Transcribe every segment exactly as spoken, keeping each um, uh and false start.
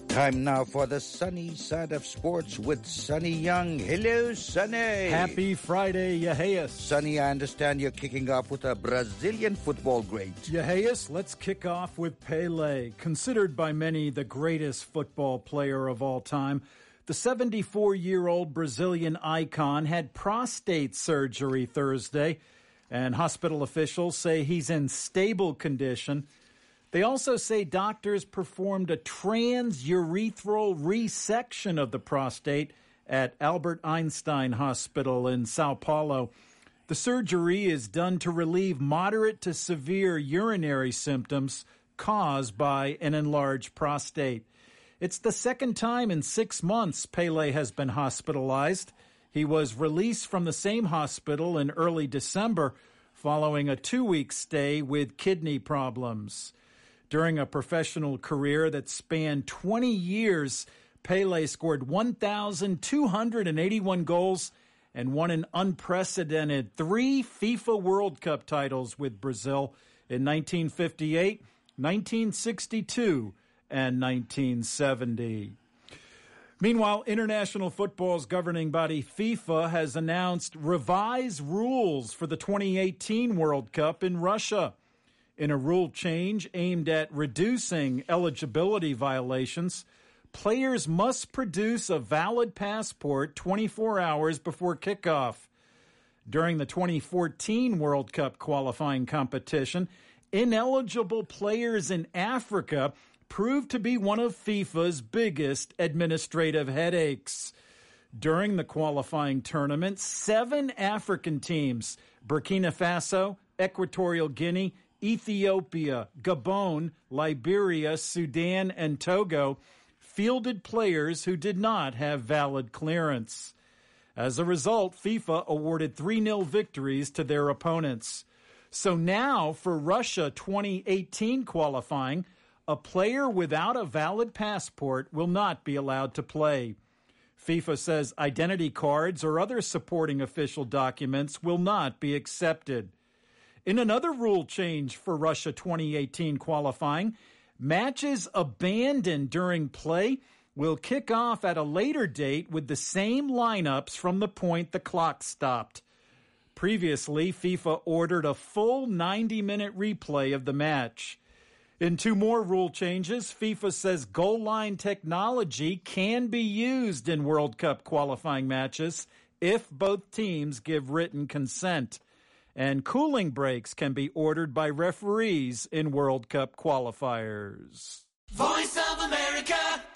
Time now for the sunny side of sports with Sonny Young. Hello, Sonny. Happy Friday, Yaheus. Sonny, I understand you're kicking off with a Brazilian football great. Yaheus, let's kick off with Pelé. Considered by many the greatest football player of all time, the seventy-four-year-old Brazilian icon had prostate surgery Thursday, and hospital officials say he's in stable condition. They also say doctors performed a transurethral resection of the prostate at Albert Einstein Hospital in Sao Paulo. The surgery is done to relieve moderate to severe urinary symptoms caused by an enlarged prostate. It's the second time in six months Pelé has been hospitalized. He was released from the same hospital in early December following a two-week stay with kidney problems. During a professional career that spanned twenty years, Pelé scored one thousand two hundred eighty-one goals and won an unprecedented three FIFA World Cup titles with Brazil in nineteen fifty-eight, nineteen sixty-two, and nineteen seventy. Meanwhile, international football's governing body FIFA has announced revised rules for the twenty eighteen World Cup in Russia. In a rule change aimed at reducing eligibility violations, players must produce a valid passport twenty-four hours before kickoff. During the twenty fourteen World Cup qualifying competition, ineligible players in Africa proved to be one of FIFA's biggest administrative headaches. During the qualifying tournament, seven African teams, Burkina Faso, Equatorial Guinea, Ethiopia, Gabon, Liberia, Sudan, and Togo fielded players who did not have valid clearance. As a result, FIFA awarded three nil victories to their opponents. So now, for Russia twenty eighteen qualifying, a player without a valid passport will not be allowed to play. FIFA says identity cards or other supporting official documents will not be accepted. In another rule change for Russia twenty eighteen qualifying, matches abandoned during play will kick off at a later date with the same lineups from the point the clock stopped. Previously, FIFA ordered a full ninety-minute replay of the match. In two more rule changes, FIFA says goal line technology can be used in World Cup qualifying matches if both teams give written consent. And cooling breaks can be ordered by referees in World Cup qualifiers. Voice of America.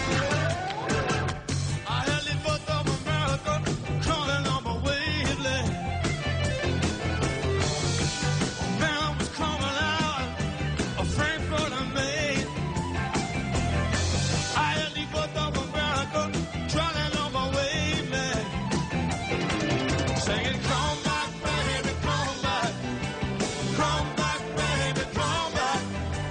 I heard the voice of America calling on my wavelength. Man, I was coming out of Frankfurt and Maine. I heard the voice of America calling on my wavelength. Singing, come back, baby, come back. Come back, baby, come back.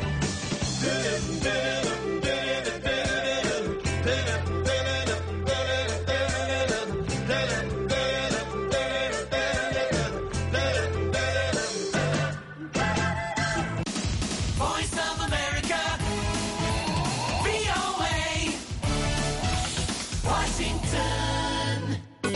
Voice of America, V O A, Washington.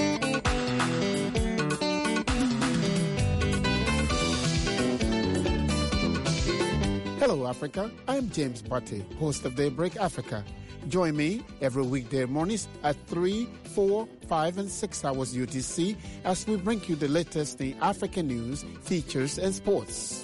Hello, Africa. I'm James Butte, host of Daybreak Africa. Join me every weekday mornings at three, four, five, and six hours U T C as we bring you the latest in African news, features, and sports.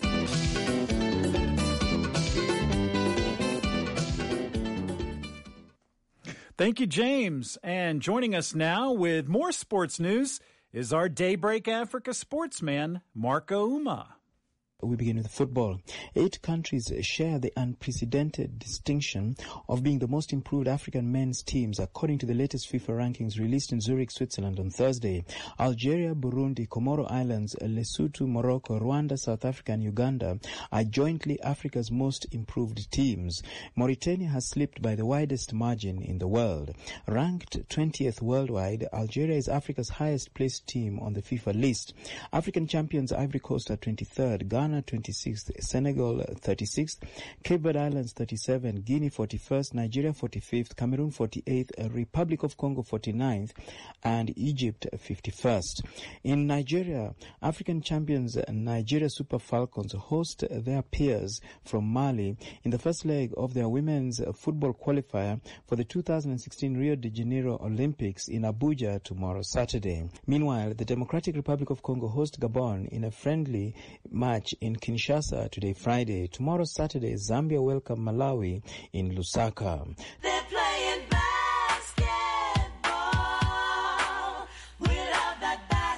Thank you, James. And joining us now with more sports news is our Daybreak Africa sportsman, Marco Uma. We begin with football. Eight countries share the unprecedented distinction of being the most improved African men's teams, according to the latest FIFA rankings released in Zurich, Switzerland on Thursday. Algeria, Burundi, Comoro Islands, Lesotho, Morocco, Rwanda, South Africa, and Uganda are jointly Africa's most improved teams. Mauritania has slipped by the widest margin in the world. Ranked twentieth worldwide, Algeria is Africa's highest placed team on the FIFA list. African champions Ivory Coast are twenty-third, Ghana Ghana twenty-sixth, Senegal thirty-sixth, Cape Verde Islands thirty-seventh, Guinea forty-first, Nigeria forty-fifth, Cameroon forty-eighth, Republic of Congo forty-ninth, and Egypt fifty-first. In Nigeria, African champions Nigeria Super Falcons host their peers from Mali in the first leg of their women's football qualifier for the two thousand sixteen Rio de Janeiro Olympics in Abuja tomorrow Saturday. Meanwhile, the Democratic Republic of Congo host Gabon in a friendly match in Kinshasa today Friday. Tomorrow Saturday, Zambia welcome Malawi in Lusaka. They're playing basketball. We love that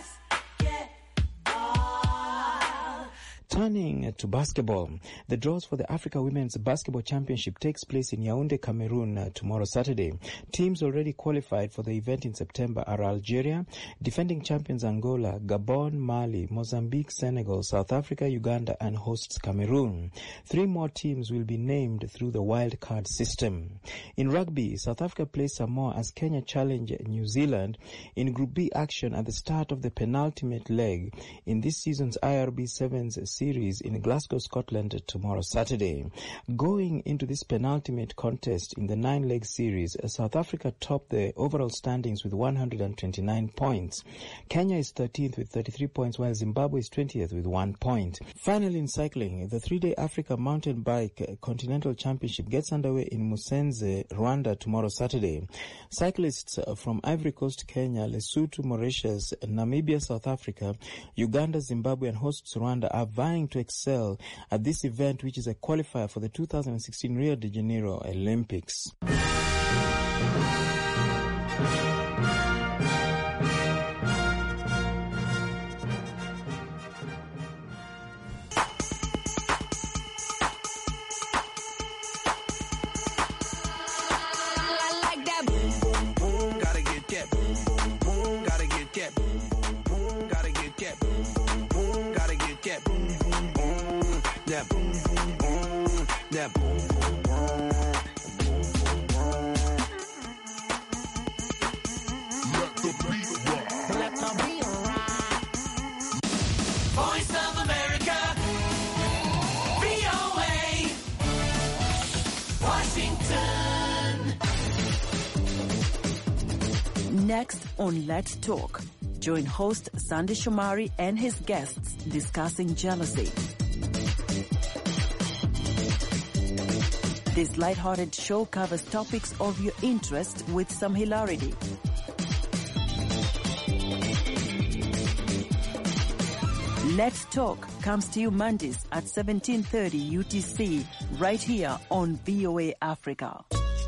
basketball. Turning to basketball, the draws for the Africa Women's Basketball Championship takes place in Yaoundé, Cameroon uh, tomorrow Saturday. Teams already qualified for the event in September are Algeria, defending champions Angola, Gabon, Mali, Mozambique, Senegal, South Africa, Uganda, and hosts Cameroon. Three more teams will be named through the wild card system. In rugby, South Africa plays Samoa as Kenya challenge New Zealand in Group B action at the start of the penultimate leg in this season's I R B Sevens series in Glasgow, Scotland tomorrow Saturday. Going into this penultimate contest in the nine-leg series, South Africa topped the overall standings with one hundred twenty-nine points. Kenya is thirteenth with thirty-three points, while Zimbabwe is twentieth with one point. Finally, in cycling, the three-day Africa Mountain Bike Continental Championship gets underway in Musenze, Rwanda tomorrow Saturday. Cyclists from Ivory Coast, Kenya, Lesotho, Mauritius, Namibia, South Africa, Uganda, Zimbabwe, and hosts Rwanda are vying to excel at this event, which is a qualifier for the two thousand sixteen Rio de Janeiro Olympics. That boom, boom, boom, that boom, boom, boom. Let the beat rock. Let the beat rock. Voice of America, V O A, Washington. Next on Let's Talk, join host Sandy Shomari and his guests discussing jealousy. This lighthearted show covers topics of your interest with some hilarity. Let's Talk comes to you Mondays at seventeen thirty U T C, right here on V O A Africa.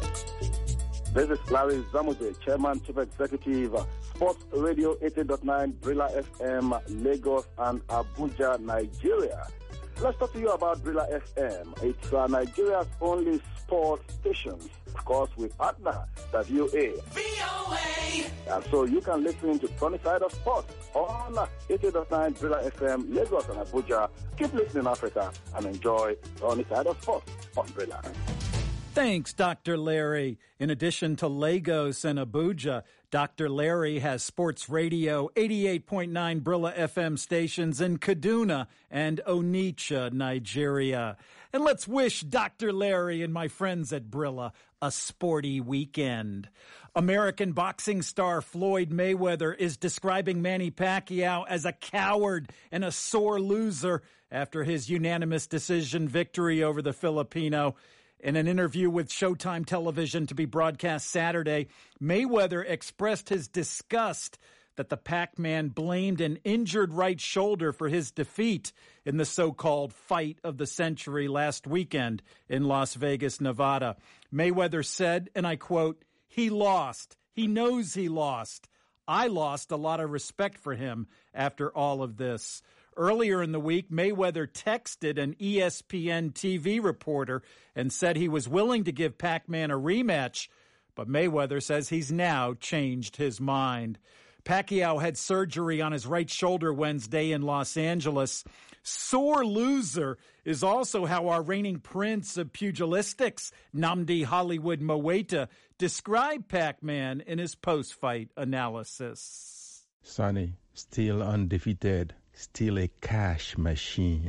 This is Larry Zamuje, Chairman, Chief Executive, Sports Radio eighty point nine, Brilla F M, Lagos and Abuja, Nigeria. Let's talk to you about Brilla F M. It's uh, Nigeria's only sports station. Of course, we partner the V O A. V O A. And so you can listen to Sunny Side of Sports on eighty point nine Brilla F M, Lagos and Abuja. Keep listening, Africa, and enjoy Sunny Side of Sports on Brilla. Thanks, Doctor Larry. In addition to Lagos and Abuja, Doctor Larry has Sports Radio eighty-eight point nine Brilla F M stations in Kaduna and Onitsha, Nigeria. And let's wish Doctor Larry and my friends at Brilla a sporty weekend. American boxing star Floyd Mayweather is describing Manny Pacquiao as a coward and a sore loser after his unanimous decision victory over the Filipino. In an interview with Showtime Television to be broadcast Saturday, Mayweather expressed his disgust that the Pac-Man blamed an injured right shoulder for his defeat in the so-called fight of the century last weekend in Las Vegas, Nevada. Mayweather said, and I quote, "He lost. He knows he lost. I lost a lot of respect for him after all of this." Earlier in the week, Mayweather texted an E S P N T V reporter and said he was willing to give Pac-Man a rematch, but Mayweather says he's now changed his mind. Pacquiao had surgery on his right shoulder Wednesday in Los Angeles. Sore loser is also how our reigning prince of pugilistics, Nnamdi Hollywood Mowaita, described Pac-Man in his post-fight analysis. Sonny, still undefeated. still a cash machine.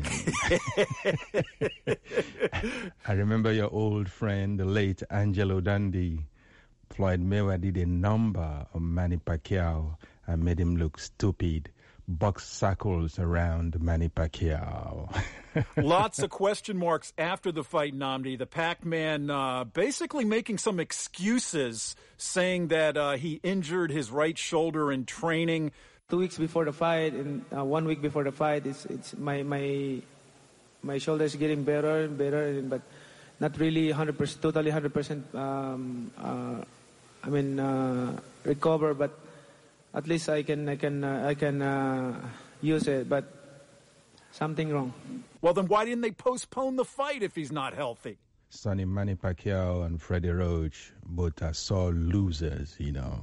I remember your old friend, the late Angelo Dundee. Floyd Mayweather did a number on Manny Pacquiao and made him look stupid. Box circles around Manny Pacquiao. Lots of question marks after the fight, Nnamdi. The Pac-Man uh, basically making some excuses, saying that uh, he injured his right shoulder in training. Two weeks before the fight and uh, one week before the fight, it's it's my my my shoulder is getting better and better, but not really one hundred percent, totally one hundred percent. Um, uh, I mean, uh, recover, but at least I can I can uh, I can uh, use it. But something wrong. Well, then why didn't they postpone the fight if he's not healthy? Sonny, Manny Pacquiao and Freddie Roach both are sore losers, you know.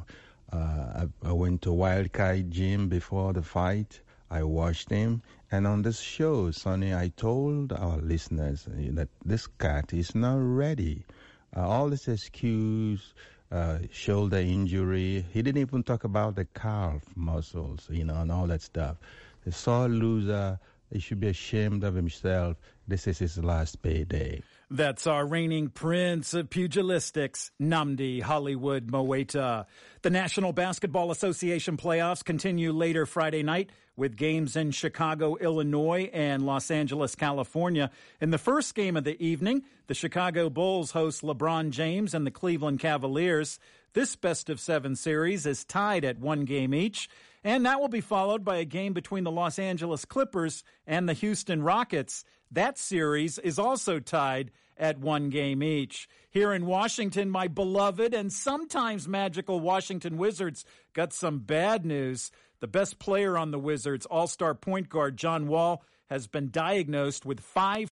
Uh, I, I went to Wildcat Gym before the fight. I watched him. And on this show, Sonny, I told our listeners that this cat is not ready. Uh, all this excuse, uh, shoulder injury, he didn't even talk about the calf muscles, you know, and all that stuff. The sore loser, he should be ashamed of himself. This is his last payday. That's our reigning prince of pugilistics, Nnamdi Hollywood Moeta. The National Basketball Association playoffs continue later Friday night with games in Chicago, Illinois, and Los Angeles, California. In the first game of the evening, the Chicago Bulls host LeBron James and the Cleveland Cavaliers. This best-of-seven series is tied at one game each, and that will be followed by a game between the Los Angeles Clippers and the Houston Rockets. That series is also tied at one game each. Here in Washington, my beloved and sometimes magical Washington Wizards got some bad news. The best player on the Wizards, all-star point guard John Wall, has been diagnosed with five